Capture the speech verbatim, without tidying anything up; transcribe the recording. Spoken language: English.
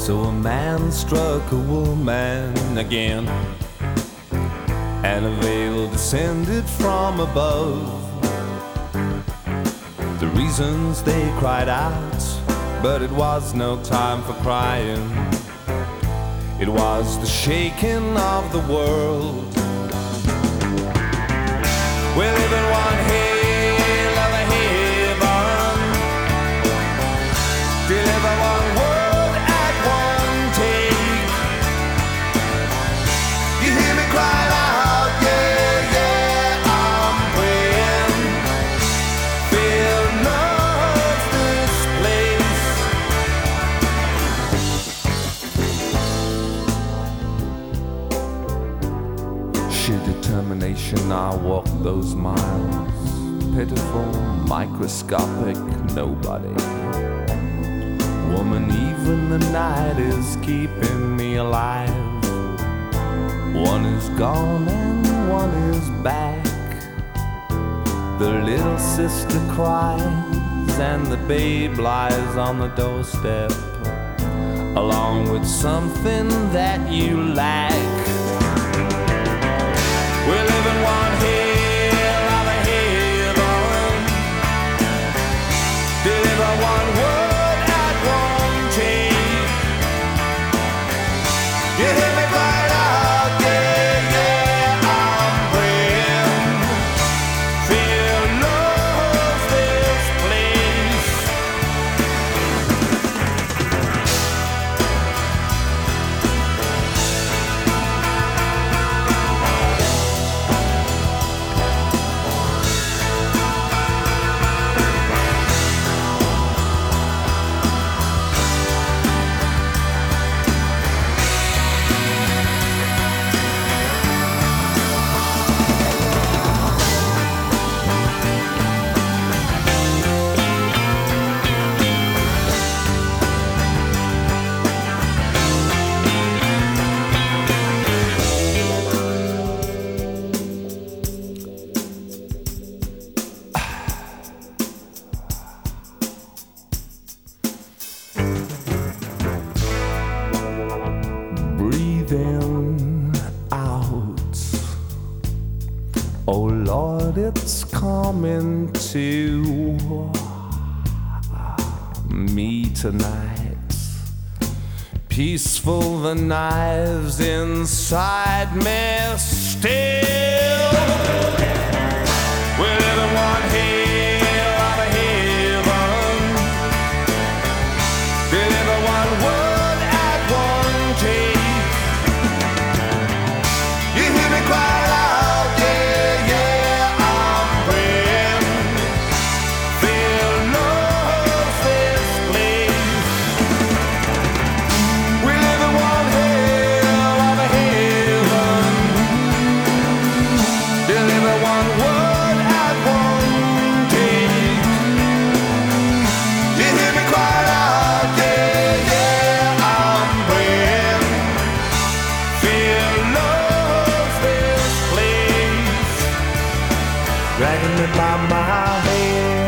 So a man struck a woman again, and a veil descended from above. The reasons they cried out, but it was no time for crying. It was the shaking of the world. We live in one hell of a heaven, deliver one word at one take. You hear me cry out, yeah, yeah, I'm praying. Fear knows this place. Sheer determination, I walk those miles. Pitiful, microscopic, nobody. Woman, even the night is keeping me alive. One is gone and one is back. The little sister cries and the babe lies on the doorstep, along with something that you lack. We live in one hell of a heaven, deliver one word at one take. You hear me cry out, yeah, yeah, I'm praying. Fear loves this place. Breathing out, oh Lord, it's coming to me tonight. Peaceful, the knives inside me still. We live in one hell of a heaven, deliver one word at one take. You hear me cry out, yeah, yeah, I'm praying. Fear knows this place. We live in one hell of a heaven, deliver one word at one take. You hear me cry out, yeah, yeah, I'm praying. Fear loves this place, dragging me by my hand.